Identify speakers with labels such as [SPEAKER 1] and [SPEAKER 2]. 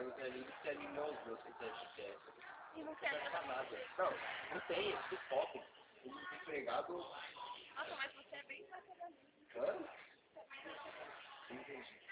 [SPEAKER 1] Deus é lindo, que é mimoso, você que é.
[SPEAKER 2] E você
[SPEAKER 1] Não
[SPEAKER 2] é...
[SPEAKER 1] vai nada. Não tem, eles pobre. Eles desempregado.
[SPEAKER 2] Nossa, mas você é bem materialista.
[SPEAKER 1] Hã? Entendi.